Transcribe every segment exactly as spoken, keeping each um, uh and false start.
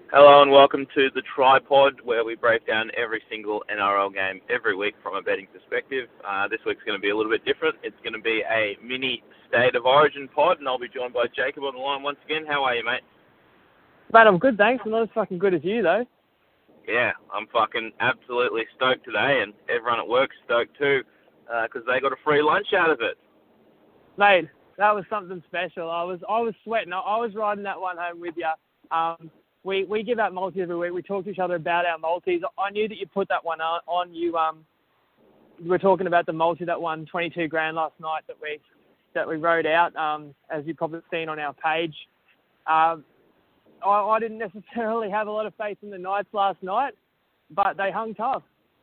Hello and welcome to the Tripod, where we break down every single N R L game every week from a betting perspective. Uh, this week's going to be a little bit different. It's going to be a mini State of Origin pod, and I'll be joined by Jacob on the line once again. How are you, mate? Mate, I'm good, thanks. I'm not as fucking good as you, though. Yeah, I'm fucking absolutely stoked today, and everyone at work's stoked too, because uh, they got a free lunch out of it. Mate, that was something special. I was I was sweating. I, I was riding that one home with you. Um, we we give out multis every week. We talk to each other about our multis. I knew that you put that one on. on you um, we were talking about the multi that won twenty-two grand last night that we that we rode out, um, as you've probably seen on our page. Um, I, I didn't necessarily have a lot of faith in the Knights last night, but they hung tough.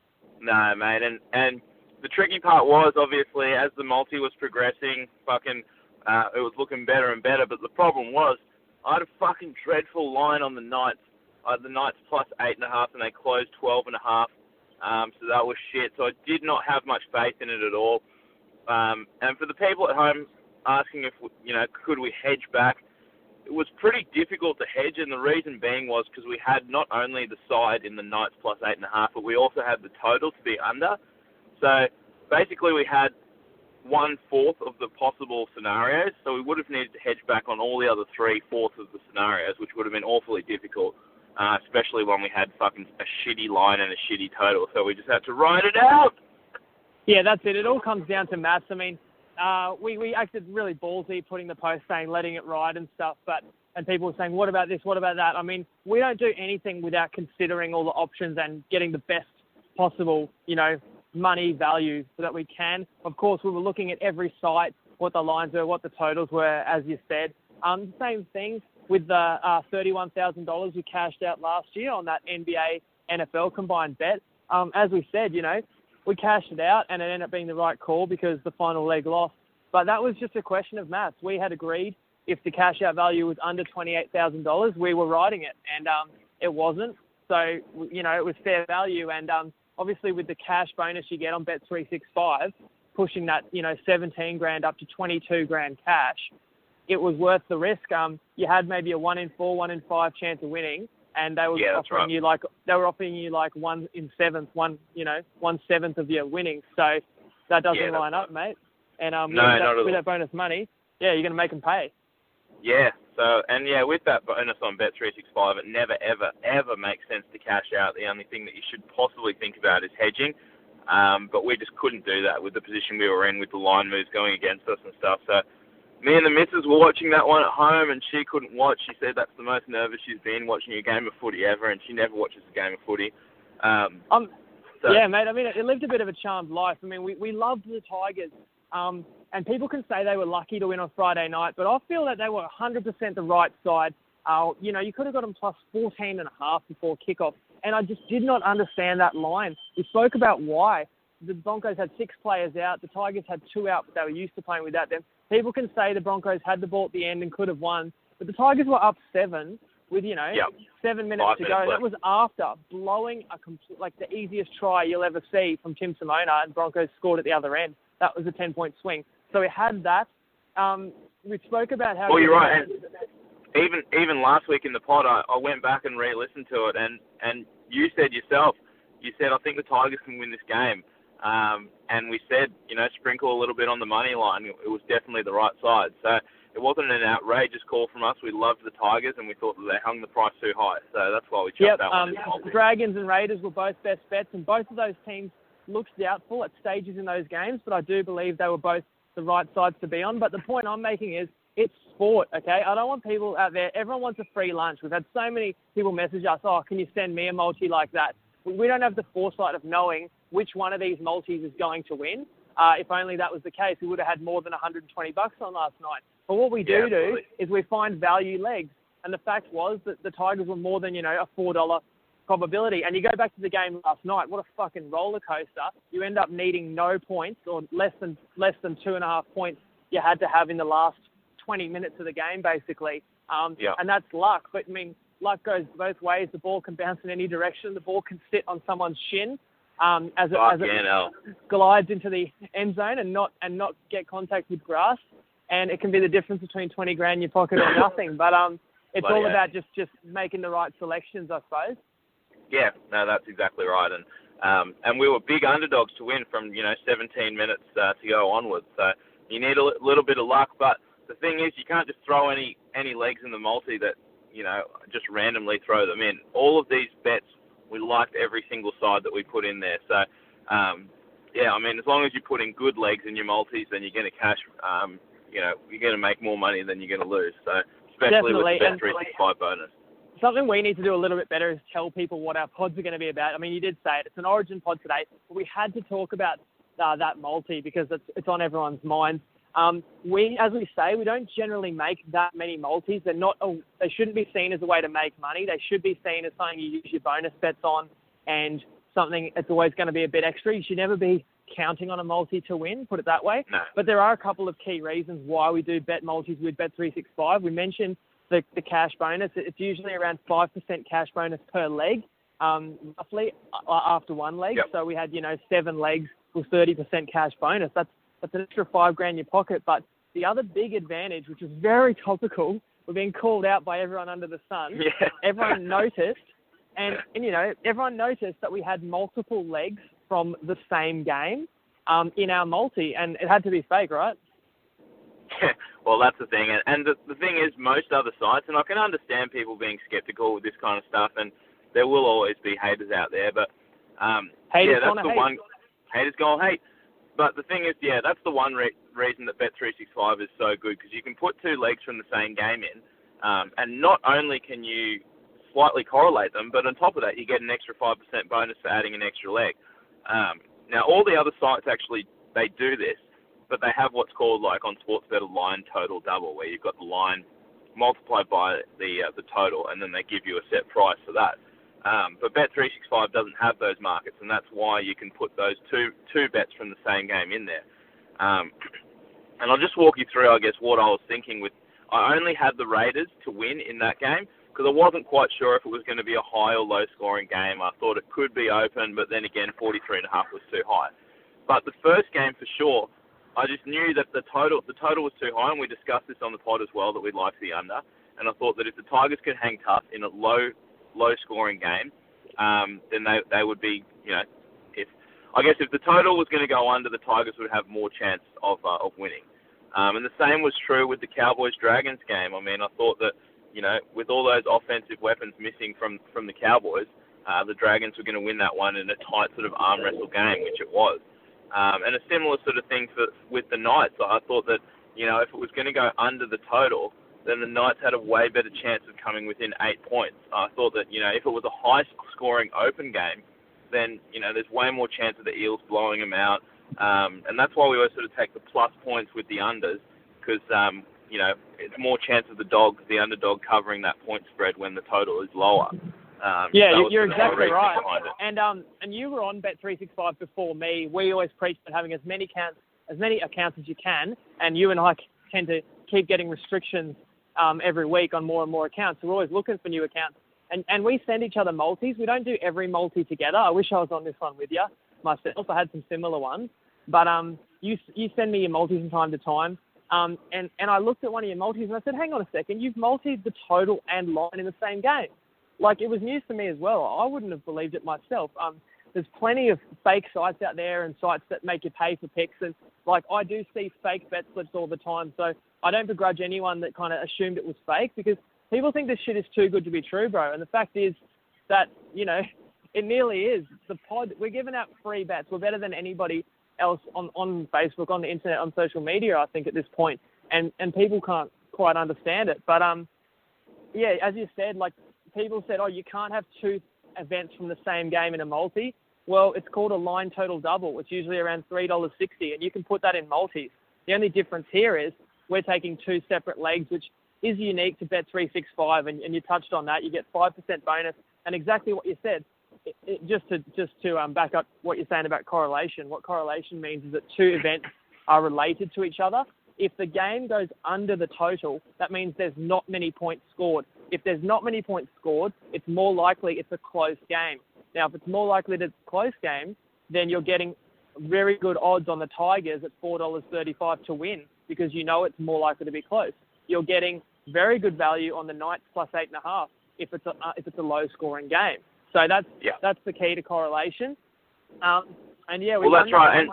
No, mate, and and the tricky part was, obviously, as the multi was progressing, fucking, uh, it was looking better and better, but the problem was, I had a fucking dreadful line on the Knights. I had the Knights plus eight and a half, and they closed twelve and a half, um, so that was shit. So I did not have much faith in it at all. Um, and for the people at home asking if, you know, could we hedge back, it was pretty difficult to hedge, and the reason being was because we had not only the side in the Knights plus eight and a half, but we also had the total to be under. So basically we had one-fourth of the possible scenarios, so we would have needed to hedge back on all the other three-fourths of the scenarios, which would have been awfully difficult, uh, especially when we had fucking a shitty line and a shitty total, so we just had to ride it out. Yeah, that's it. It all comes down to maths. I mean, uh, we, we acted really ballsy putting the post saying, letting it ride and stuff, but and people were saying, what about this, what about that? I mean, we don't do anything without considering all the options and getting the best possible, you know, money value so that we can. Of course, we were looking at every site, what the lines were, what the totals were, as you said. Um, same thing with the uh, thirty-one thousand dollars we cashed out last year on that N B A N F L combined bet. Um, as we said, you know, we cashed it out and it ended up being the right call because the final leg lost. But that was just a question of maths. We had agreed if the cash out value was under twenty-eight thousand dollars, we were riding it, and um, it wasn't. So, you know, it was fair value, and um, obviously, with the cash bonus you get on Bet three sixty-five, pushing that, you know, seventeen grand up to twenty-two grand cash, it was worth the risk. Um, you had maybe a one in four, one in five chance of winning, and they were yeah, offering right. you like they were offering you like one in seventh, one you know, one seventh of your winnings. So that doesn't yeah, line up, right. mate. And um, no, with, that, not at with all. that bonus money, yeah, you're gonna make them pay. Yeah, so, and yeah, with that bonus on Bet three sixty-five, it never, ever, ever makes sense to cash out. The only thing that you should possibly think about is hedging, um, but we just couldn't do that with the position we were in, with the line moves going against us and stuff. So me and the missus were watching that one at home, and she couldn't watch. She said that's the most nervous she's been watching a game of footy ever, and she never watches a game of footy. Um, um, so. Yeah, mate, I mean, it lived a bit of a charmed life. I mean, we, we loved the Tigers. Um, and people can say they were lucky to win on Friday night, but I feel that they were one hundred percent the right side. Uh, you know, you could have got them plus fourteen and a half before kickoff, and I just did not understand that line. We spoke about why. The Broncos had six players out. The Tigers had two out, but they were used to playing without them. People can say the Broncos had the ball at the end and could have won, but the Tigers were up seven with, you know, yep. seven minutes Five to minutes go. left. That was after blowing a complete, like the easiest try you'll ever see from Tim Simona, and Broncos scored at the other end. That was a ten-point swing. So we had that. Um, we spoke about how... Well, you're right. And even even last week in the pod, I, I went back and re-listened to it, and, and you said yourself, you said, I think the Tigers can win this game. Um, and we said, you know, sprinkle a little bit on the money line. It was definitely the right side. So it wasn't an outrageous call from us. We loved the Tigers, and we thought that they hung the price too high. So that's why we Yep, chucked that um, one in. Dragons and Raiders were both best bets, and both of those teams looked doubtful at stages in those games, but I do believe they were both the right sides to be on. But the point I'm making is it's sport, okay? I don't want people out there, everyone wants a free lunch. We've had so many people message us, oh, can you send me a multi like that? We don't have the foresight of knowing which one of these multis is going to win. Uh, if only that was the case, we would have had more than one hundred twenty bucks on last night. But what we do yeah, do is we find value legs. And the fact was that the Tigers were more than, you know, a four dollars probability. And you go back to the game last night, what a fucking roller coaster. You end up needing no points, or less than less than two and a half points you had to have in the last twenty minutes of the game, basically. Um, yeah. And that's luck. But, I mean, luck goes both ways. The ball can bounce in any direction. The ball can sit on someone's shin um, as, it, as it no. glides into the end zone and not and not get contact with grass. And it can be the difference between twenty grand in your pocket or nothing. But um, it's Bloody all hell. about just, just making the right selections, I suppose. Yeah, no, that's exactly right. And um, and we were big underdogs to win from, you know, seventeen minutes uh, to go onwards. So you need a little bit of luck. But the thing is, you can't just throw any, any legs in the multi that, you know, just randomly throw them in. All of these bets, we liked every single side that we put in there. So, um, yeah, I mean, as long as you put in good legs in your multis, then you're going to cash, um, you know, you're going to make more money than you're going to lose. So, especially Definitely. with the Bet three sixty-five bonus. Something we need to do a little bit better is tell people what our pods are going to be about. I mean, you did say it. It's an Origin pod today, but we had to talk about uh, that multi because it's, it's on everyone's mind. Um, we, as we say, we don't generally make that many multis. They're not. A, they shouldn't be seen as a way to make money. They should be seen as something you use your bonus bets on and something that's always going to be a bit extra. You should never be counting on a multi to win, put it that way. No. But there are a couple of key reasons why we do bet multis with Bet three sixty-five. We mentioned The, the cash bonus. It's usually around five percent cash bonus per leg, um, roughly uh, after one leg. Yep. So we had, you know, seven legs with thirty percent cash bonus. That's that's an extra five grand in your pocket. But the other big advantage, which is very topical, we're being called out by everyone under the sun. Yeah. Everyone noticed, and, and you know, everyone noticed that we had multiple legs from the same game um, in our multi, and it had to be fake, right? Well, that's the thing. And, and the, the thing is, most other sites, and I can understand people being skeptical with this kind of stuff, and there will always be haters out there, but um, haters yeah, that's the hate. one. Haters gonna hate. But the thing is, yeah, that's the one re- reason that Bet three sixty-five is so good, because you can put two legs from the same game in, um, and not only can you slightly correlate them, but on top of that, you get an extra five percent bonus for adding an extra leg. Um, now, all the other sites actually, they do this, but they have what's called, like on Sportsbet, a line total double, where you've got the line multiplied by the uh, the total, and then they give you a set price for that. Um, but Bet three sixty-five doesn't have those markets, and that's why you can put those two two bets from the same game in there. Um, and I'll just walk you through, I guess, what I was thinking with. I only had the Raiders to win in that game because I wasn't quite sure if it was going to be a high or low scoring game. I thought it could be open, but then again, forty-three and a half was too high. But the first game for sure, I just knew that the total the total was too high, and we discussed this on the pod as well, that we'd like the under. And I thought that if the Tigers could hang tough in a low low scoring game, um, then they they would be, you know, if I guess if the total was going to go under, the Tigers would have more chance of uh, of winning. Um, and the same was true with the Cowboys Dragons game. I mean, I thought that, you know, with all those offensive weapons missing from from the Cowboys, uh, the Dragons were going to win that one in a tight sort of arm wrestle game, which it was. Um, and a similar sort of thing for with the Knights. I thought that, you know, if it was going to go under the total, then the Knights had a way better chance of coming within eight points. I thought that, you know, if it was a high-scoring open game, then, you know, there's way more chance of the Eels blowing them out. Um, and that's why we always sort of take the plus points with the unders, because, um, you know, it's more chance of the dog, the underdog, covering that point spread when the total is lower. Um, yeah, so you're exactly right. behind it. And um, and you were on Bet three sixty-five before me. We always preach about having as many accounts as many accounts as you can, and you and I tend to keep getting restrictions um, every week on more and more accounts. So we're always looking for new accounts, and and we send each other multis. We don't do every multi together. I wish I was on this one with you myself. I had some similar ones, but um, you you send me your multis from time to time. Um, and, and I looked at one of your multis and I said, hang on a second, you've multied the total and line in the same game. Like, it was news to me as well. I wouldn't have believed it myself. Um, there's plenty of fake sites out there and sites that make you pay for picks. And, like, I do see fake bet slips all the time. So I don't begrudge anyone that kind of assumed it was fake, because people think this shit is too good to be true, bro. And the fact is that, you know, it nearly is. The pod, we're giving out free bets. We're better than anybody else on, on Facebook, on the internet, on social media, I think, at this point. And, and people can't quite understand it. But, um, yeah, as you said, like, people said, oh, you can't have two events from the same game in a multi. Well, it's called a line total double. It's usually around three dollars sixty, and you can put that in multis. The only difference here is we're taking two separate legs, which is unique to Bet three sixty-five, and, and you touched on that. You get five percent bonus, and exactly what you said. It, it, just to just to um, back up what you're saying about correlation, what correlation means is that two events are related to each other. If the game goes under the total, that means there's not many points scored. If there's not many points scored, it's more likely it's a close game. Now, if it's more likely it's a close game, then you're getting very good odds on the Tigers at four dollars thirty-five to win, because you know it's more likely to be close. You're getting very good value on the Knights plus eight and a half if it's a uh, if it's a low scoring game. So that's yeah. that's the key to correlation. Um, and yeah, we well that's right. And,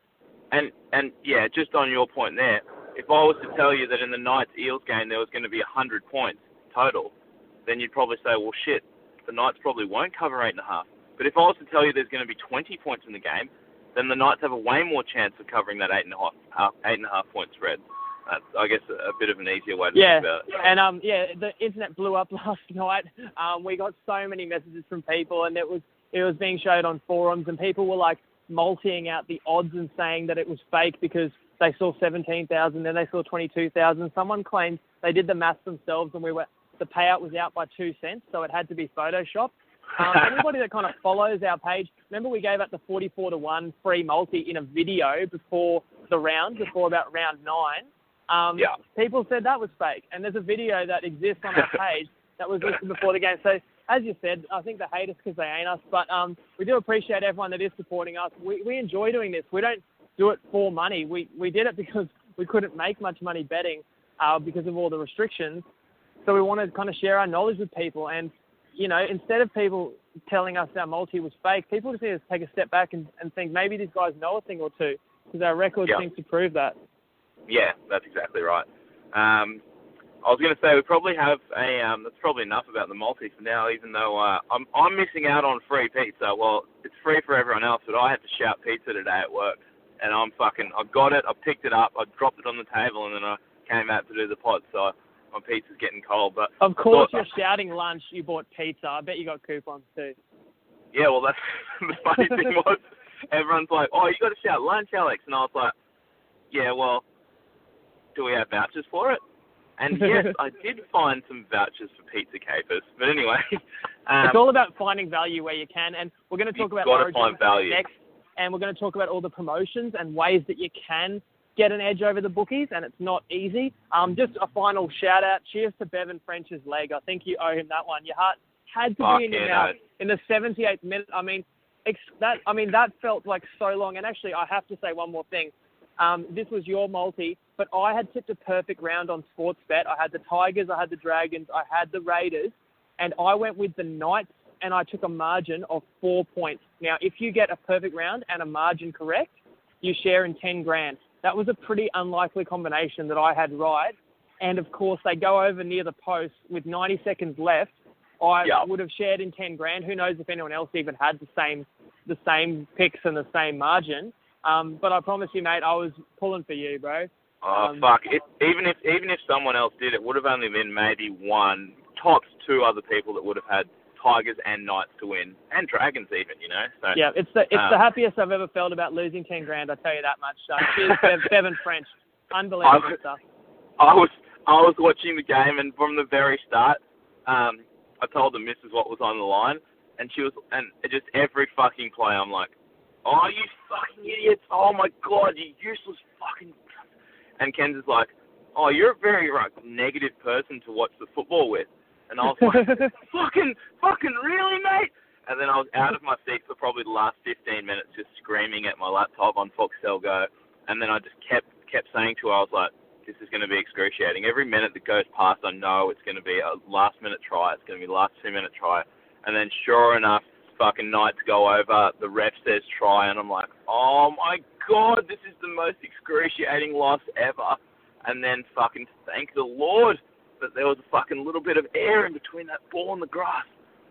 and and yeah, just on your point there, if I was to tell you that in the Knights Eels game there was going to be a hundred points total, then you'd probably say, well, shit, the Knights probably won't cover eight and a half. But if I was to tell you there's going to be twenty points in the game, then the Knights have a way more chance of covering that eight and a half, eight and a half point spread. That's, I guess, a, a bit of an easier way to yeah. think about it. And um, yeah, the internet blew up last night. Um, we got so many messages from people, and it was it was being showed on forums, and people were like multiing out the odds and saying that it was fake because they saw seventeen thousand, then they saw twenty-two thousand. Someone claimed they did the maths themselves, and we were the payout was out by two cents, so it had to be photoshopped. Um, anybody that kind of follows our page, remember we gave out the forty-four to one free multi in a video before the round, before about round nine. Um, yeah. People said that was fake, and there's a video that exists on our page that was listed before the game. So, as you said, I think they hate us because they ain't us, but um, we do appreciate everyone that is supporting us. We we enjoy doing this. We don't do it for money. We we did it because we couldn't make much money betting uh, because of all the restrictions. So we want to kind of share our knowledge with people, and you know, instead of people telling us our multi was fake, people just need to take a step back and, and think maybe these guys know a thing or two, because our record yeah. seems to prove that. Yeah, that's exactly right. Um, I was going to say we probably have a. Um, that's probably enough about the multi for now. Even though uh, I'm I'm missing out on free pizza. Well, it's free for everyone else, but I had to shout pizza today at work, and I'm fucking. I got it. I picked it up. I dropped it on the table, and then I came out to do the pod. So my pizza's getting cold. But of course, thought, you're shouting lunch. You bought pizza. I bet you got coupons too. Yeah, well, that's the funny thing was everyone's like, "Oh, you got to shout lunch, Alex," and I was like, "Yeah, well, do we have vouchers for it?" And yes, I did find some vouchers for Pizza Capers. But anyway. Um, it's all about finding value where you can. And we're going to talk about Origin next. And we're going to talk about all the promotions and ways that you can get an edge over the bookies. And it's not easy. Um, just a final shout out. Cheers to Bevan French's leg. I think you owe him that one. Your heart had to Fuck be in your yeah, mouth no. in the seventy-eighth minute. I mean, ex- that, I mean, that felt like so long. And actually, I have to say one more thing. Um, this was your multi, but I had tipped a perfect round on Sportsbet. I had the Tigers, I had the Dragons, I had the Raiders, and I went with the Knights, and I took a margin of four points. Now, if you get a perfect round and a margin correct, you share in ten grand. That was a pretty unlikely combination that I had right, and of course, they go over near the post with ninety seconds left. I yep. would have shared in ten grand. Who knows if anyone else even had the same, the same picks and the same margin. Um, but I promise you, mate, I was pulling for you, bro. Oh, um, fuck. It, even if even if someone else did, it would have only been maybe one, tops two other people that would have had Tigers and Knights to win, and Dragons even, you know. So, yeah, it's the it's um, the happiest I've ever felt about losing ten grand, I tell you that much. So, cheers, Bev, Bevan French. Unbelievable I, stuff. I was, I was watching the game, and from the very start, um, I told the missus what was on the line, and she was, and just every fucking play, I'm like, "Oh, you fucking idiots! Oh my god, you useless fucking..." And Ken's is like, "Oh, you're a very like negative person to watch the football with." And I was like, "Fucking, fucking really, mate?" And then I was out of my seat for probably the last fifteen minutes, just screaming at my laptop on Foxtel Go. And then I just kept kept saying to her, I was like, "This is going to be excruciating. Every minute that goes past, I know it's going to be a last minute try. It's going to be a last two minute try." And then sure enough, fucking Knights go over, the ref says try, and I'm like, oh my god, this is the most excruciating loss ever. And then fucking thank the Lord that there was a fucking little bit of air in between that ball and the grass.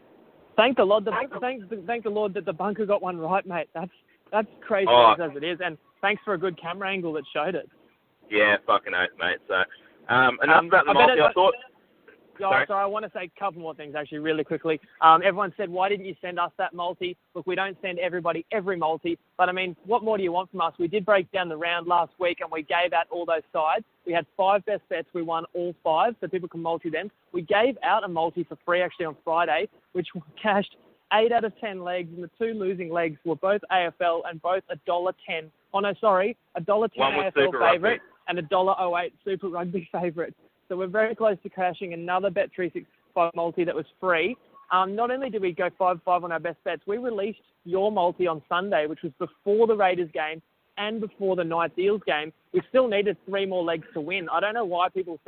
Thank the Lord, the, thank, thank the Lord that the bunker got one right, mate. That's that's crazy oh. as it is, and thanks for a good camera angle that showed it. Yeah, fucking oath, mate. So, um, enough um, about the I multi, I thought... Oh, sorry. sorry, I want to say a couple more things, actually, really quickly. Um, everyone said, why didn't you send us that multi? Look, we don't send everybody every multi, but, I mean, what more do you want from us? We did break down the round last week, and we gave out all those sides. We had five best bets. We won all five, so people can multi them. We gave out a multi for free, actually, on Friday, which cashed eight out of ten legs, and the two losing legs were both A F L and both one dollar ten. Oh, no, sorry, one dollar ten A F L favourite and one dollar oh eight Super Rugby favourite. So we're very close to crashing another Bet three sixty-five multi that was free. Um, not only did we go five five on our best bets, we released your multi on Sunday, which was before the Raiders game and before the Knights Eels game. We still needed three more legs to win. I don't know why people think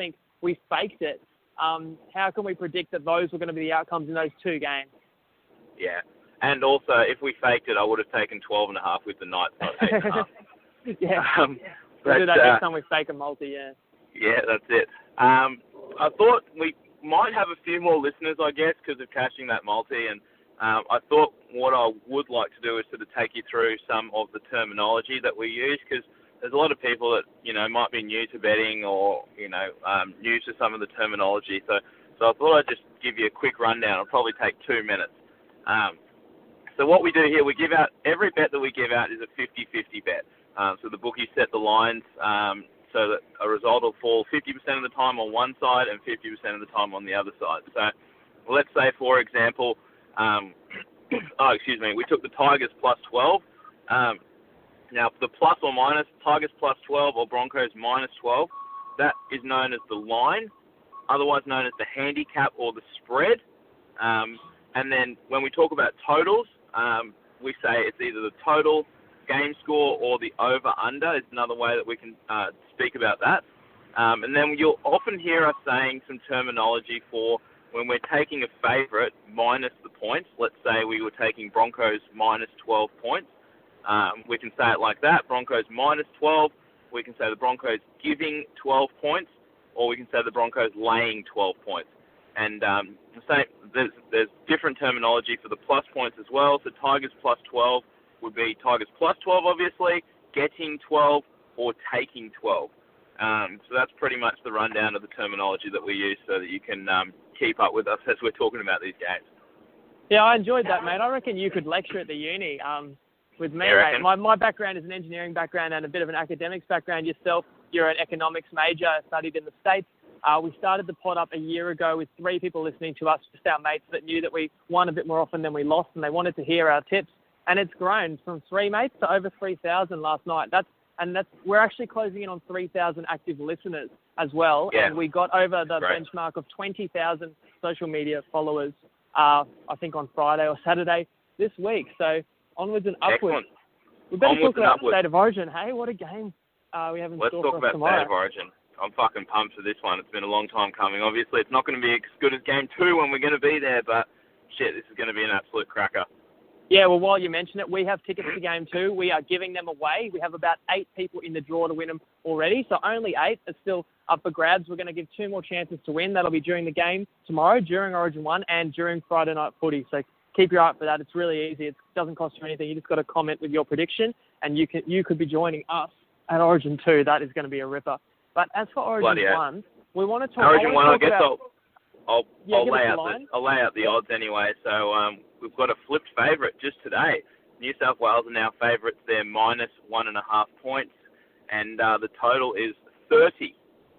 we faked it. Um, how can we predict that those were going to be the outcomes in those two games? Yeah. And also, if we faked it, I would have taken twelve and a half with the Knights, not eight and a half. yeah. Um, we'll but, do that uh, next time we fake a multi, yeah. Yeah, that's it. Um, I thought we might have a few more listeners, I guess, because of cashing that multi. And um, I thought what I would like to do is sort of take you through some of the terminology that we use, because there's a lot of people that, you know, might be new to betting or, you know, um, new to some of the terminology. So, so I thought I'd just give you a quick rundown. It'll probably take two minutes. Um, so what we do here, we give out, every bet that we give out is a fifty-fifty bet. Um, so the bookies set the lines um, so that a result will fall fifty percent of the time on one side and fifty percent of the time on the other side. So let's say, for example, um, oh, excuse me, we took the Tigers plus twelve. Um, now, the plus or minus, Tigers plus twelve or Broncos minus twelve, that is known as the line, otherwise known as the handicap or the spread. Um, and then when we talk about totals, um, we say it's either the total, game score, or the over-under is another way that we can uh, speak about that. Um, and then you'll often hear us saying some terminology for when we're taking a favourite minus the points. Let's say we were taking Broncos minus twelve points. Um, we can say it like that, Broncos minus twelve. We can say the Broncos giving twelve points, or we can say the Broncos laying twelve points. And um, say there's, there's different terminology for the plus points as well. So Tigers plus twelve would be Tigers plus twelve, obviously, getting twelve, or taking twelve. Um, so that's pretty much the rundown of the terminology that we use so that you can um, keep up with us as we're talking about these games. Yeah, I enjoyed that, mate. I reckon you could lecture at the uni um, with me, mate. My, my background is an engineering background and a bit of an academics background. Yourself, you're an economics major, studied in the States. Uh, we started the pod up a year ago with three people listening to us, just our mates that knew that we won a bit more often than we lost, and they wanted to hear our tips. And it's grown from three mates to over three thousand last night. That's and that's we're actually closing in on three thousand active listeners as well. Yeah. And we got over the Great. benchmark of twenty thousand social media followers, uh, I think on Friday or Saturday this week. So onwards and upwards. Excellent. We better Onwards talk about upwards. State of Origin. Hey, what a game uh, we have in Let's store talk for us about tomorrow. State of Origin. I'm fucking pumped for this one. It's been a long time coming. Obviously, it's not going to be as good as Game two when we're going to be there, but shit, this is going to be an absolute cracker. Yeah, well, while you mention it, we have tickets to Game two. We are giving them away. We have about eight people in the draw to win them already, so only eight are still up for grabs. We're going to give two more chances to win. That'll be during the game tomorrow, during Origin one, and during Friday Night Footy. So keep your eye out for that. It's really easy. It doesn't cost you anything. You just got to comment with your prediction, and you can you could be joining us at Origin two. That is going to be a ripper. But as for Origin Bloody one, we want to talk. Origin one, I guess about, I'll, I'll, yeah, I'll, give us lay the out line. the, I'll lay out the odds anyway. So um, we've got a flipped favourite just today. New South Wales are now favourites. They're minus one and a half points, and uh, the total is thirty.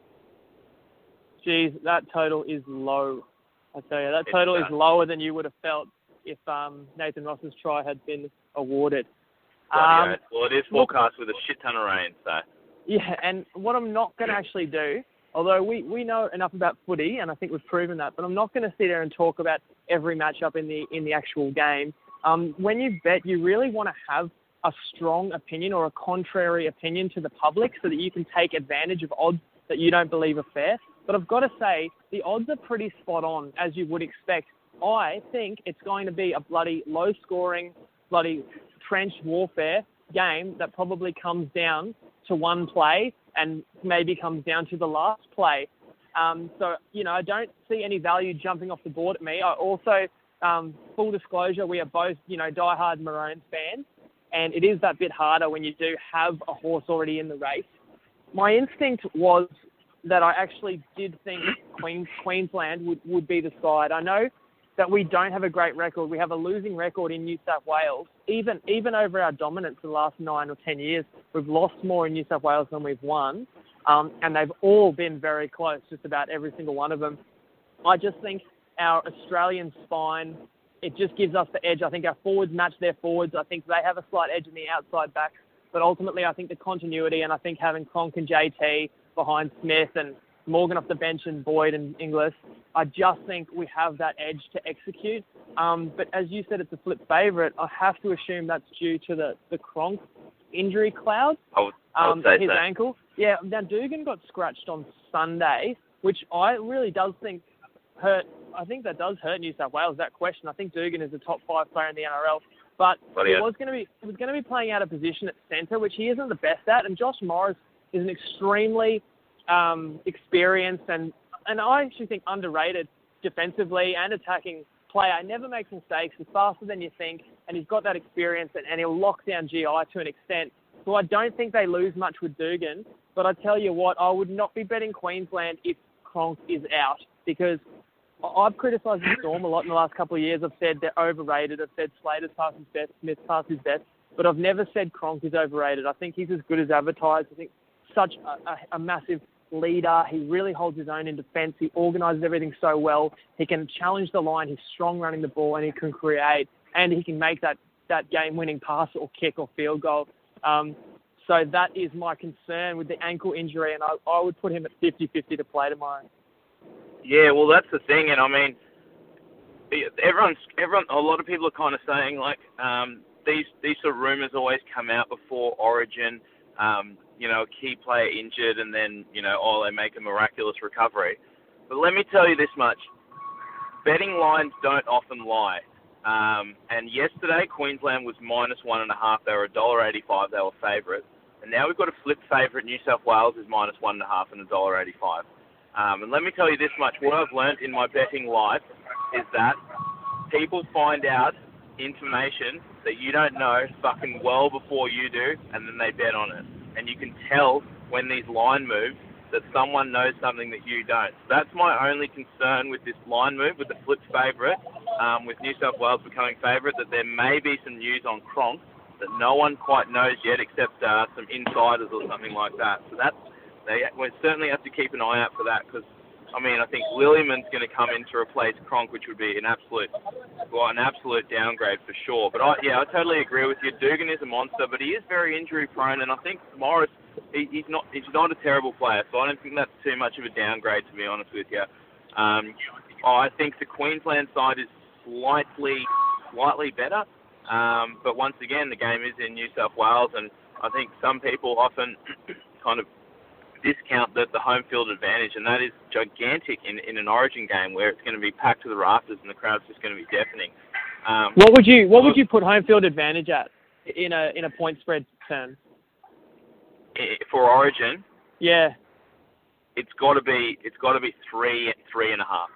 Geez, that total is low. I tell you, that total It's, uh, is lower than you would have felt if um, Nathan Ross's try had been awarded. Bloody Um, oath. Well, it is forecast with a shit ton of rain, so. Yeah, and what I'm not going to actually do, although we, we know enough about footy, and I think we've proven that, but I'm not going to sit there and talk about every matchup in the in the actual game. Um, when you bet, you really want to have a strong opinion or a contrary opinion to the public so that you can take advantage of odds that you don't believe are fair. But I've got to say, the odds are pretty spot on, as you would expect. I think it's going to be a bloody low-scoring, bloody trench warfare game that probably comes down to one play and maybe comes down to the last play. Um, so, you know, I don't see any value jumping off the board at me. I also, um, full disclosure, we are both, you know, diehard Maroons fans, and it is that bit harder when you do have a horse already in the race. My instinct was that I actually did think Queen, Queensland would, would be the side. I know that we don't have a great record. We have a losing record in New South Wales. Even even over our dominance for the last nine or ten years, we've lost more in New South Wales than we've won. Um, and they've all been very close, just about every single one of them. I just think our Australian spine, it just gives us the edge. I think our forwards match their forwards. I think they have a slight edge in the outside backs. But ultimately, I think the continuity, and I think having Cronk and J T behind Smith and Morgan off the bench and Boyd and Inglis, I just think we have that edge to execute. Um, but as you said, it's a flip favourite. I have to assume that's due to the, the Cronk injury cloud, I would, I would um, say his so. ankle. Yeah, now Dugan got scratched on Sunday, which I really does think hurt. I think that does hurt New South Wales, that question. I think Dugan is a top five player in the N R L. But Bloody he hell. was going to be he was going to be playing out of position at centre, which he isn't the best at. And Josh Morris is an extremely um, experienced and, and I actually think underrated defensively and attacking player. He never makes mistakes. He's faster than you think, and he's got that experience, and, and he'll lock down G I to an extent. So I don't think they lose much with Dugan. But I tell you what, I would not be betting Queensland if Cronk is out, because I've criticised the Storm a lot in the last couple of years. I've said they're overrated. I've said Slater's past his best, Smith's past his best. But I've never said Cronk is overrated. I think he's as good as advertised. I think such a, a, a massive leader. He really holds his own in defence. He organises everything so well. He can challenge the line. He's strong running the ball, and he can create. And he can make that, that game-winning pass or kick or field goal. Um, so that is my concern with the ankle injury, and I, I would put him at fifty-fifty to play tomorrow. Yeah, well, that's the thing, and I mean, everyone's everyone. A lot of people are kind of saying like um, these these sort of rumours always come out before Origin. Um, you know, a key player injured, and then you know, oh, they make a miraculous recovery. But let me tell you this much: betting lines don't often lie. Um, and yesterday, Queensland was minus one and a half. They were a dollar eighty-five. They were favourite, and now we've got a flip favourite. New South Wales is minus one and a half and a dollar eighty-five. Um, and let me tell you this much, what I've learned in my betting life is that people find out information that you don't know fucking well before you do, and then they bet on it. And you can tell when these line moves that someone knows something that you don't. So that's my only concern with this line move, with the flip favourite, um, with New South Wales becoming favourite, that there may be some news on Cronk that no one quite knows yet except uh, some insiders or something like that. So that's They we certainly have to keep an eye out for that, because, I mean, I think Lilliman's going to come in to replace Cronk, which would be an absolute, well, an absolute downgrade for sure. But I, yeah, I totally agree with you. Dugan is a monster, but he is very injury prone, and I think Morris, he, he's not he's not a terrible player, so I don't think that's too much of a downgrade, to be honest with you. Um, I think the Queensland side is slightly slightly better, um, but once again, the game is in New South Wales, and I think some people often kind of discount the, the home field advantage, and that is gigantic in, in an Origin game where it's going to be packed to the rafters and the crowd's just going to be deafening. Um, what would you What would you put home field advantage at in a in a point spread term? For Origin, yeah, it's got to be it's got to be three three and a half.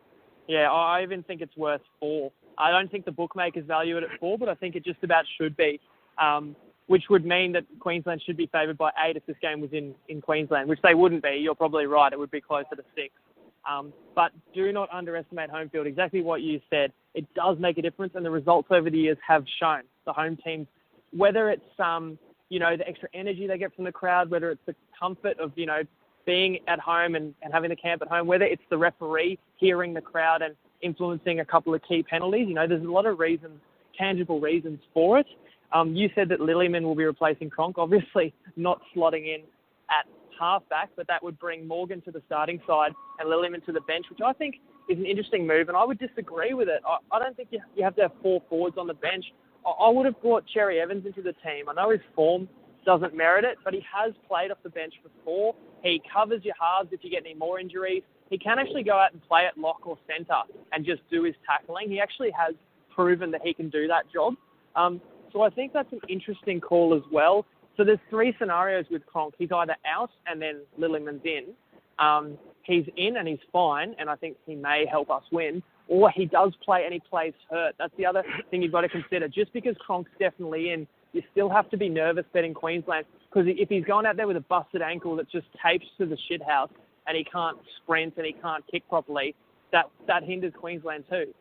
Yeah, I even think it's worth four. I don't think the bookmakers value it at four, but I think it just about should be. Um, which would mean that Queensland should be favoured by eight if this game was in, in Queensland, which they wouldn't be. You're probably right. It would be closer to six. Um, but do not underestimate home field. Exactly what you said. It does make a difference, and the results over the years have shown the home teams, whether it's um, you know, the extra energy they get from the crowd, whether it's the comfort of, you know, being at home and, and having the camp at home, whether it's the referee hearing the crowd and influencing a couple of key penalties. You know, there's a lot of reasons, tangible reasons for it. Um, you said that Lilliman will be replacing Cronk, obviously not slotting in at halfback, but that would bring Morgan to the starting side and Lilliman to the bench, which I think is an interesting move, and I would disagree with it. I, I don't think you, you have to have four forwards on the bench. I, I would have brought Cherry Evans into the team. I know his form doesn't merit it, but he has played off the bench before. He covers your halves if you get any more injuries. He can actually go out and play at lock or centre and just do his tackling. He actually has proven that he can do that job. Um, So I think that's an interesting call as well. So there's three scenarios with Cronk. He's either out and then Lilliman's in. Um, he's in and he's fine, and I think he may help us win. Or he does play and he plays hurt. That's the other thing you've got to consider. Just because Cronk's definitely in, you still have to be nervous betting Queensland, because if he's going out there with a busted ankle that just tapes to the shithouse and he can't sprint and he can't kick properly, that, that hinders Queensland too.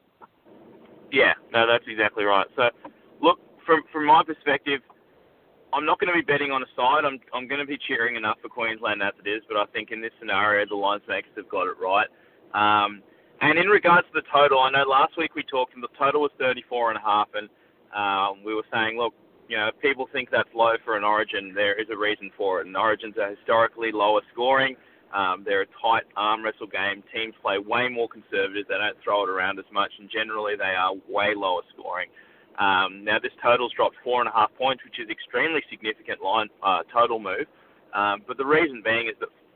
Yeah, no, that's exactly right. So, look, From from my perspective, I'm not going to be betting on a side. I'm I'm going to be cheering enough for Queensland as it is, but I think in this scenario, the lines makers have got it right. Um, and in regards to the total, I know last week we talked, and the total was thirty-four and a half, and um, we were saying, look, you know, if people think that's low for an Origin, there is a reason for it. And Origins are historically lower scoring. Um, they're a tight arm wrestle game. Teams play way more conservative. They don't throw it around as much, and generally they are way lower scoring. Um, now, this total's dropped four and a half points, which is extremely significant line uh, total move. Um, but the reason being is that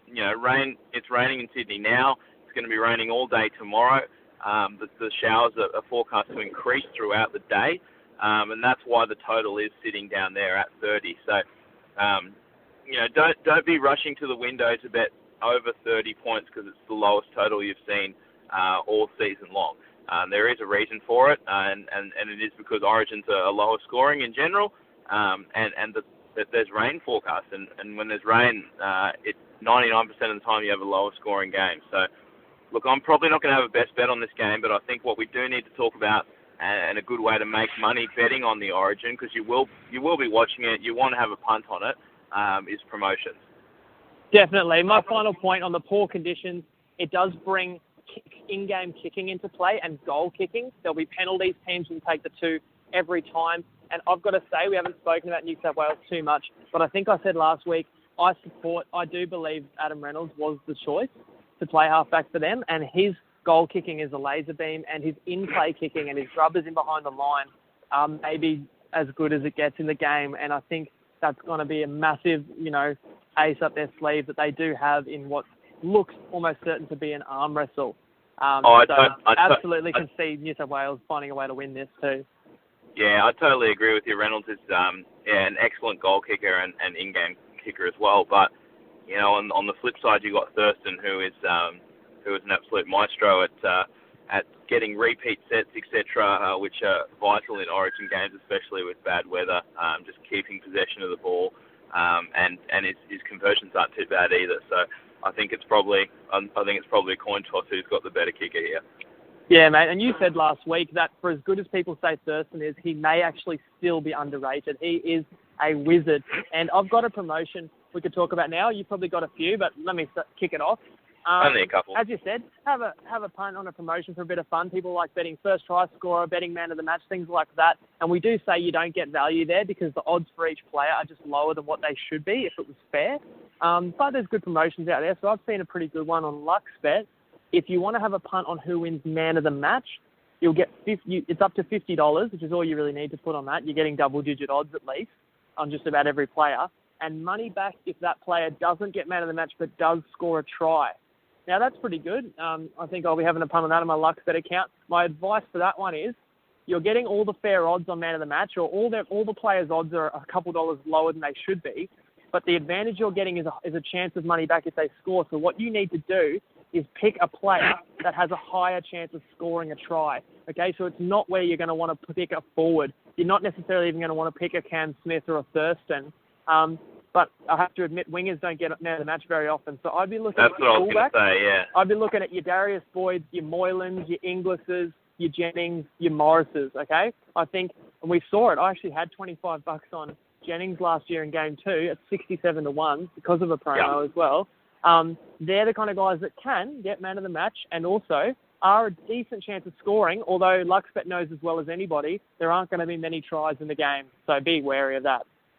you know, rain. It's raining in Sydney now. It's going to be raining all day tomorrow. Um, the, the showers are, are forecast to increase throughout the day, um, and that's why the total is sitting down there at thirty. So, um, you know, don't don't be rushing to the window to bet over thirty points because it's the lowest total you've seen uh, all season long. Um, there is a reason for it, uh, and, and, and it is because Origins are lower scoring in general, um, and, and the, that there's rain forecast. And, and when there's rain, uh, it ninety-nine percent of the time you have a lower scoring game. So, look, I'm probably not going to have a best bet on this game, but I think what we do need to talk about, and a good way to make money betting on the Origin, because you will you will be watching it, you want to have a punt on it, um, is promotions. Definitely. My final point on the poor conditions, it does bring kick, in-game kicking into play and goal kicking. There'll be penalties. Teams will take the two every time. And I've got to say, we haven't spoken about New South Wales too much, but I think I said last week, I support, I do believe Adam Reynolds was the choice to play halfback for them, and his goal kicking is a laser beam, and his in-play kicking and his rubbers in behind the line um, may be as good as it gets in the game. And I think that's going to be a massive, you know, ace up their sleeve that they do have in what looks almost certain to be an arm wrestle. Um, oh, I so to- I to- absolutely I- can see New South Wales finding a way to win this too. Yeah, I totally agree with you. Reynolds is um, yeah, an excellent goal kicker and, and in-game kicker as well. But, you know, on, on the flip side, you've got Thurston, who is um, who is an absolute maestro at uh, at getting repeat sets, et cetera, uh, which are vital in Origin games, especially with bad weather, um, just keeping possession of the ball. Um, and and his, his conversions aren't too bad either. So I think it's probably um, I think it's probably a coin toss who's got the better kicker here. Yeah, mate. And you said last week that for as good as people say Thurston is, he may actually still be underrated. He is a wizard. And I've got a promotion we could talk about now. You've probably got a few, but let me st- kick it off. Um, Only a couple. As you said, have a have a punt on a promotion for a bit of fun. People like betting first try scorer, betting man of the match, things like that. And we do say you don't get value there because the odds for each player are just lower than what they should be if it was fair. Um, but there's good promotions out there. So I've seen a pretty good one on LuxBet. If you want to have a punt on who wins man of the match, you'll get fifty, it's up to fifty dollars, which is all you really need to put on that. You're getting double-digit odds at least on just about every player. And money back if that player doesn't get man of the match but does score a try. Now, that's pretty good. Um, I think I'll be having a punt on that on my LuxBet account. My advice for that one is you're getting all the fair odds on man of the match, or all the all the players' odds are a couple dollars lower than they should be. But the advantage you're getting is a, is a chance of money back if they score. So what you need to do is pick a player that has a higher chance of scoring a try. Okay, so it's not where you're going to want to pick a forward. You're not necessarily even going to want to pick a Cam Smith or a Thurston. Um, but I have to admit, wingers don't get man of the match very often. So I'd be looking That's at what I was fullback. going to say, yeah. I'd be looking at your Darius Boyds, your Moylans, your Inglis's, your Jennings, your Morrises, okay? I think, and we saw it, I actually had twenty-five bucks on Jennings last year in game two at sixty-seven to one because of a promo Yeah. as well. Um, they're the kind of guys that can get man of the match and also are a decent chance of scoring, although LuxBet knows as well as anybody, there aren't going to be many tries in the game, so be wary of that.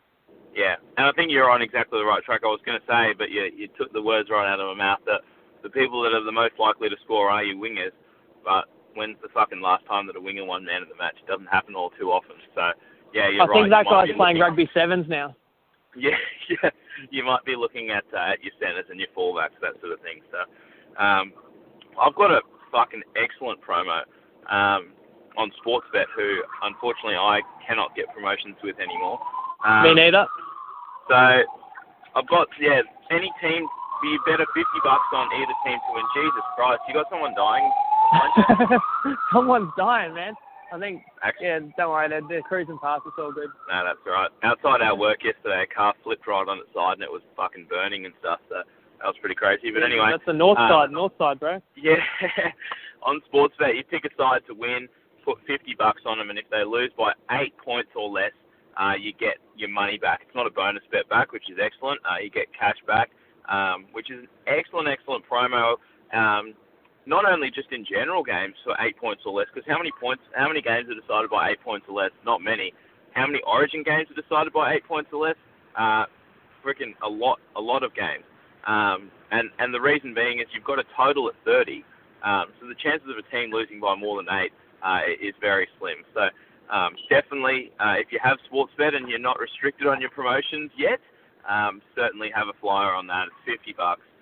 Yeah, and I think you're on exactly the right track. I was going to say, but you, you took the words right out of my mouth, that the people that are the most likely to score are your wingers, but when's the fucking last time that a winger won man of the match? It doesn't happen all too often, so yeah, you're I right. think that You might guy's be playing looking- rugby sevens now. Yeah, yeah, you might be looking at uh, at your centres and your fullbacks, that sort of thing. So, um, I've got a fucking excellent promo um, on Sportsbet, who unfortunately I cannot get promotions with anymore. Um, Me neither. So I've got yeah, any team. You bet a fifty bucks on either team to win. Jesus Christ, you got someone dying? Someone's dying, man. I think, Actually, yeah, don't worry, they're, they're cruising past, it's all good. no, that's all right. Outside our work yesterday, a car flipped right on its side and it was fucking burning and stuff. So that was pretty crazy. But anyway, That's the north uh, side, north side, bro. Yeah, on Sportsbet, you pick a side to win, put fifty bucks on them, and if they lose by eight points or less, uh, you get your money back. It's not a bonus bet back, which is excellent. Uh, you get cash back, um, which is an excellent, excellent promo. Um, not only just in general games for eight points or less, because how many points, how many games are decided by eight points or less? Not many. How many Origin games are decided by eight points or less? Uh, freaking a lot, a lot of games. Um, and, and the reason being is you've got a total at thirty, um, so the chances of a team losing by more than eight uh, is very slim. So um, definitely, uh, if you have Sportsbet and you're not restricted on your promotions yet, um, certainly have a flyer on that. It's fifty bucks.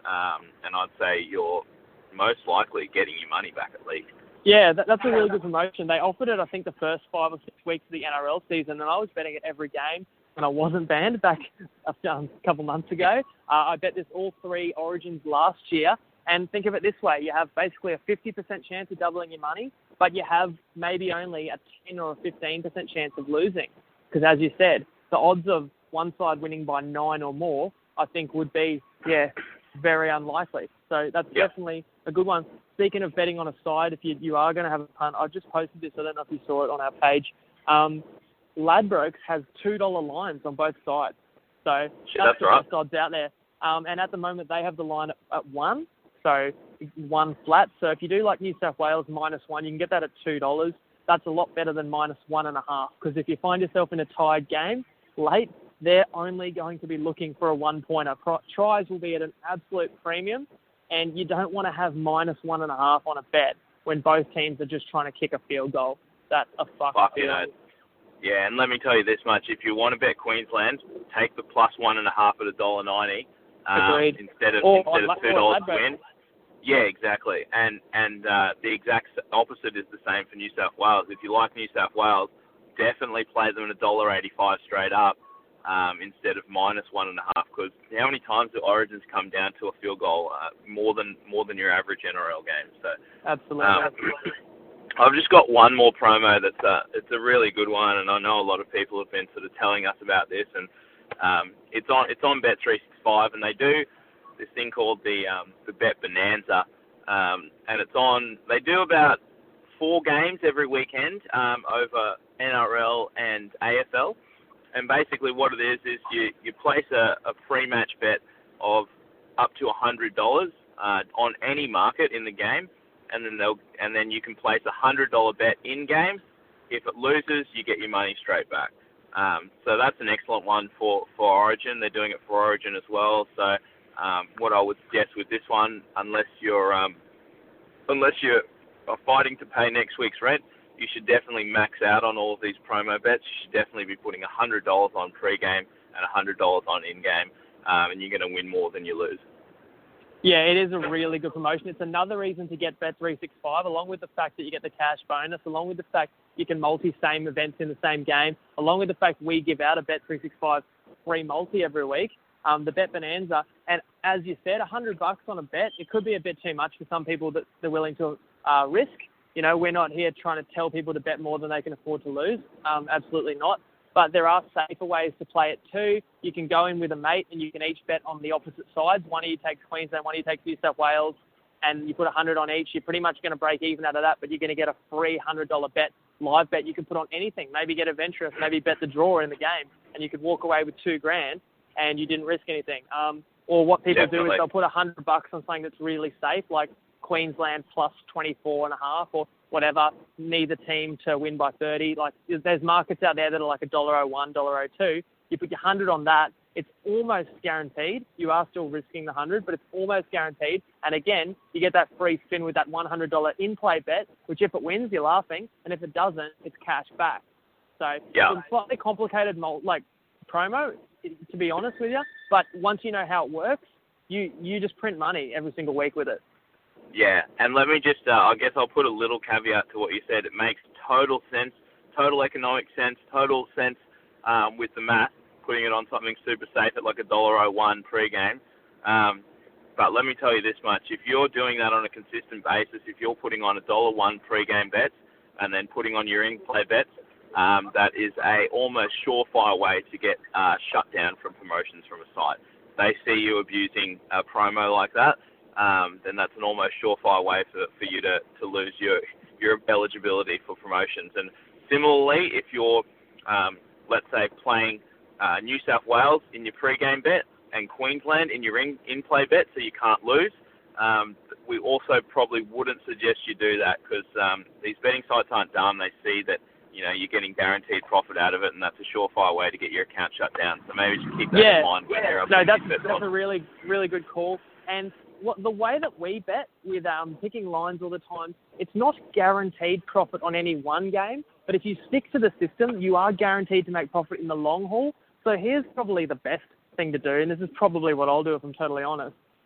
um, and I'd say you're most likely getting your money back at least. Yeah, that, that's a really good promotion. They offered it, I think, the first five or six weeks of the N R L season, and I was betting it every game when I wasn't banned back a, um, a couple months ago. Uh, I bet this all three Origins last year, and think of it this way. You have basically a fifty percent chance of doubling your money, but you have maybe only a ten or a fifteen percent chance of losing. Because as you said, the odds of one side winning by nine or more, I think would be, yeah, very unlikely. So that's yep. definitely a good one. Speaking of betting on a side, if you you are going to have a punt, I just posted this. I don't know if you saw it on our page. Um, Ladbrokes has two dollar lines on both sides. So yeah, that's, that's the right. best odds out there. Um, and at the moment, they have the line at, at one, so one flat. So if you do like New South Wales minus one, you can get that at two dollars. That's a lot better than minus one and a half. Because if you find yourself in a tied game late, they're only going to be looking for a one-pointer. Tries will be at an absolute premium, and you don't want to have minus one and a half on a bet when both teams are just trying to kick a field goal. That's a fucking Fuck, field you know. goal. Yeah, and let me tell you this much: if you want to bet Queensland, take the plus one and a half at a dollar ninety um, instead of or, instead or, of two dollars to win. Yeah, exactly. And and uh, the exact opposite is the same for New South Wales. If you like New South Wales, definitely play them at a dollar eighty-five straight up um, instead of minus one and a half. Because how many times do Origins come down to a field goal? Uh, more than more than your average N R L game. So absolutely. Um, absolutely. I've just got one more promo that's a, it's a really good one, and I know a lot of people have been sort of telling us about this, and um, it's on it's on Bet three sixty-five, and they do this thing called the um, the Bet Bonanza, um, and it's on. They do about four games every weekend um, over N R L and A F L, and basically what it is is you you place a, a pre-match bet of up to a hundred dollars uh, on any market in the game. And then they'll, and then you can place a hundred dollar bet in game. If it loses, you get your money straight back. Um, so that's an excellent one for, for Origin. They're doing it for Origin as well. So um, what I would suggest with this one, unless you're um, unless you're fighting to pay next week's rent, you should definitely max out on all of these promo bets. You should definitely be putting a hundred dollars on pre-game and a hundred dollars on in-game, um, and you're going to win more than you lose. Yeah, it is a really good promotion. It's another reason to get Bet three sixty-five, along with the fact that you get the cash bonus, along with the fact you can multi-same events in the same game, along with the fact we give out a Bet three sixty-five free multi every week, um, the Bet Bonanza. And as you said, a hundred bucks on a bet, it could be a bit too much for some people that they're willing to uh, risk. You know, we're not here trying to tell people to bet more than they can afford to lose. Um, absolutely not. But there are safer ways to play it too. You can go in with a mate and you can each bet on the opposite sides. One of you takes Queensland, one of you takes New South Wales, and you put a hundred on each. You're pretty much going to break even out of that, but you're going to get a free hundred dollar bet, live bet. You can put on anything. Maybe get adventurous. Maybe bet the draw in the game, and you could walk away with two grand, and you didn't risk anything. Um, or what people Definitely. do is they'll put a hundred bucks on something that's really safe, like Queensland plus twenty-four and a half, or whatever, neither team to win by thirty. Like, there's markets out there that are like a dollar oh one, dollar oh two. You put your hundred on that, it's almost guaranteed. You are still risking the hundred, but it's almost guaranteed. And again, you get that free spin with that one hundred dollar in-play bet, which if it wins, you're laughing, and if it doesn't, it's cash back. So yeah. It's a slightly complicated like promo, to be honest with you. But once you know how it works, you you just print money every single week with it. Yeah, and let me just, uh, I guess I'll put a little caveat to what you said. It makes total sense, total economic sense, total sense um, with the math, putting it on something super safe at like a one dollar oh one pre-game. Um, but let me tell you this much. If you're doing that on a consistent basis, if you're putting on a one dollar oh one pre-game bets and then putting on your in-play bets, um, that is a almost surefire way to get uh, shut down from promotions from a site. They see you abusing a promo like that, Um, then that's an almost surefire way for, for you to, to lose your your eligibility for promotions. And similarly, if you're, um, let's say, playing uh, New South Wales in your pre-game bet and Queensland in your in, in-play bet so you can't lose, um, we also probably wouldn't suggest you do that because um, these betting sites aren't dumb. They see that, you know, you're getting guaranteed profit out of it, and that's a surefire way to get your account shut down. So maybe just keep that yeah. in mind when you're up. No, that's, that's a really, really good call. And what, the way that we bet with um, picking lines all the time, it's not guaranteed profit on any one game, but if you stick to the system, you are guaranteed to make profit in the long haul. So here's probably the best thing to do, and this is probably what I'll do if I'm totally honest.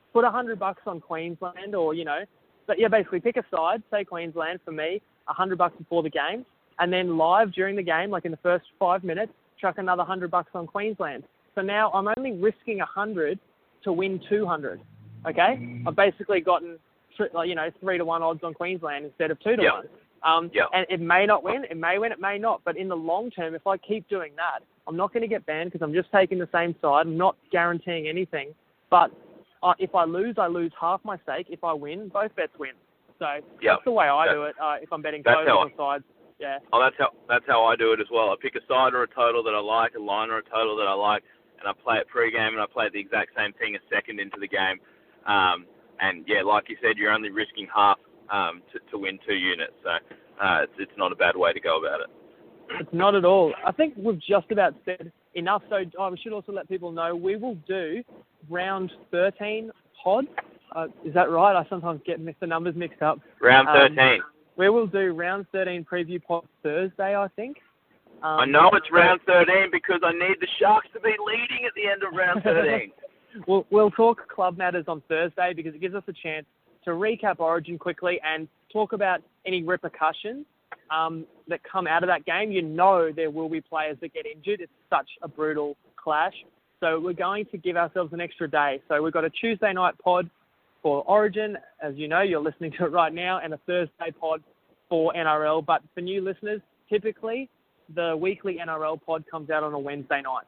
put a hundred bucks on Queensland, or you know, but yeah, basically pick a side. Say Queensland for me, a hundred bucks before the game, and then live during the game, like in the first five minutes, chuck another hundred bucks on Queensland. So now I'm only risking a hundred to win two hundred. Okay, I've basically gotten like you know three to one odds on Queensland instead of two to yep. one. Um, yep. And it may not win, it may win, it may not. But in the long term, if I keep doing that, I'm not going to get banned because I'm just taking the same side. I'm not guaranteeing anything. But uh, if I lose, I lose half my stake. If I win, both bets win. So yep. that's the way I that's, do it. Uh, if I'm betting both different sides, yeah. Oh, that's how that's how I do it as well. I pick a side or a total that I like, a line or a total that I like, and I play it pre-game, and I play the exact same thing a second into the game. Um, and yeah, like you said, you're only risking half um, to, to win two units. So uh, it's it's not a bad way to go about it. It's not at all. I think we've just about said enough. So oh, we should also let people know we will do round thirteen pod. Uh, is that right? I sometimes get the numbers mixed up. Round thirteen. Um, we will do round thirteen preview pod Thursday, I think. Um, I know it's round thirteen because I need the Sharks to be leading at the end of round thirteen. we'll, we'll talk club matters on Thursday because it gives us a chance to recap Origin quickly and talk about any repercussions um, that come out of that game. You know there will be players that get injured. It's such a brutal clash. So we're going to give ourselves an extra day. So we've got a Tuesday night pod for Origin. As you know, you're listening to it right now, and a Thursday pod for N R L. But for new listeners, typically the weekly N R L pod comes out on a Wednesday night.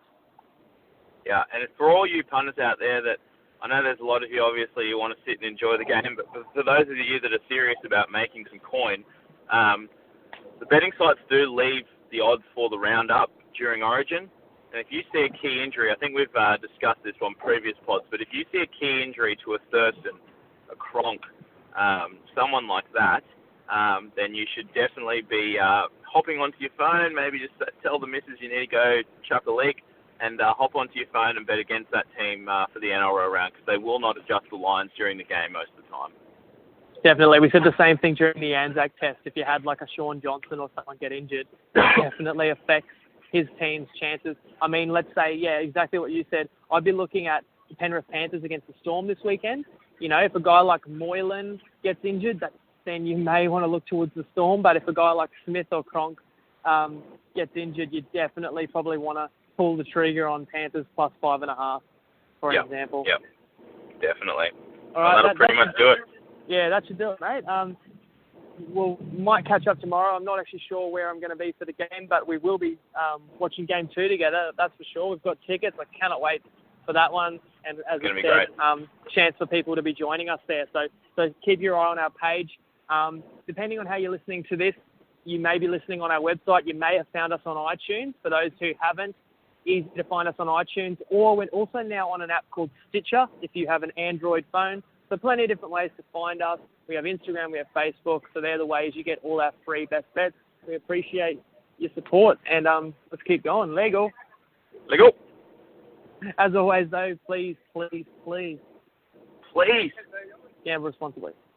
Yeah, and for all you punters out there that, I know there's a lot of you, obviously, you want to sit and enjoy the game, but for those of you that are serious about making some coin, um, the betting sites do leave the odds for the roundup during Origin. And if you see a key injury, I think we've uh, discussed this on previous pods, but if you see a key injury to a Thurston, a Cronk, um, someone like that, um, then you should definitely be uh, hopping onto your phone, maybe just tell the missus you need to go chuck a leak, and uh, hop onto your phone and bet against that team uh, for the N R L round, because they will not adjust the lines during the game most of the time. Definitely. We said the same thing during the Anzac test. If you had like a Sean Johnson or someone get injured, it definitely affects his team's chances. I mean, let's say, yeah, exactly what you said. I'd be looking at the Penrith Panthers against the Storm this weekend. You know, if a guy like Moylan gets injured, that, then you may want to look towards the Storm. But if a guy like Smith or Cronk um, gets injured, you definitely probably want to pull the trigger on Panthers plus five and a half, for yep. example. Yep, definitely. All right, well, that'll that, pretty that much do it. Yeah, that should do it, mate. Um, we'll might catch up tomorrow. I'm not actually sure where I'm going to be for the game, but we will be um, watching game two together. That's for sure. We've got tickets. I cannot wait for that one. And as I said, um, chance for people to be joining us there. So, so keep your eye on our page. Um, depending on how you're listening to this, you may be listening on our website. You may have found us on iTunes. For those who haven't, easy to find us on iTunes, or we're also now on an app called Stitcher if you have an Android phone. So plenty of different ways to find us. We have Instagram, we have Facebook, so they're the ways you get all our free best bets. We appreciate your support, and um, let's keep going. Lego. Lego. As always, though, please, please, please. Please. Gamble responsibly.